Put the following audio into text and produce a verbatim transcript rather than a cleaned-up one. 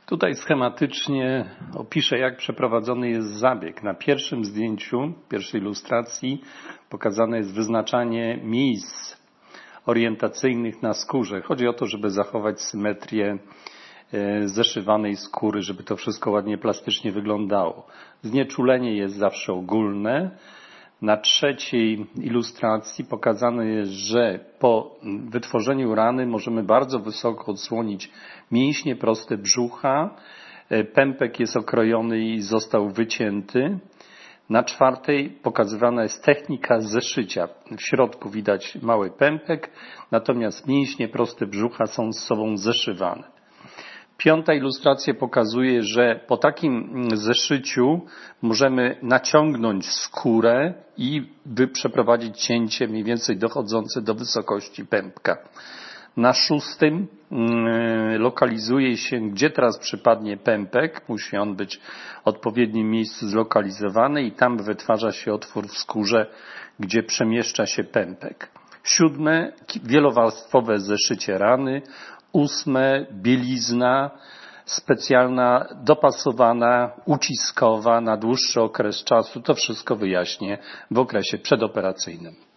Tutaj schematycznie opiszę, jak przeprowadzony jest zabieg. Na pierwszym zdjęciu, pierwszej ilustracji pokazane jest wyznaczanie miejsc orientacyjnych na skórze. Chodzi o to, żeby zachować symetrię zeszywanej skóry, żeby to wszystko ładnie plastycznie wyglądało. Znieczulenie jest zawsze ogólne. Na trzeciej ilustracji pokazane jest, że po wytworzeniu rany możemy bardzo wysoko odsłonić mięśnie proste brzucha. Pępek jest okrojony i został wycięty. Na czwartej pokazywana jest technika zeszycia. W środku widać mały pępek, natomiast mięśnie proste brzucha są z sobą zeszywane. Piąta ilustracja pokazuje, że po takim zeszyciu możemy naciągnąć skórę i przeprowadzić cięcie mniej więcej dochodzące do wysokości pępka. Na szóstym lokalizuje się, gdzie teraz przypadnie pępek. Musi on być w odpowiednim miejscu zlokalizowany i tam wytwarza się otwór w skórze, gdzie przemieszcza się pępek. Siódme, wielowarstwowe zeszycie rany. Ósme, bielizna specjalna, dopasowana, uciskowa na dłuższy okres czasu. To wszystko wyjaśnię w okresie przedoperacyjnym.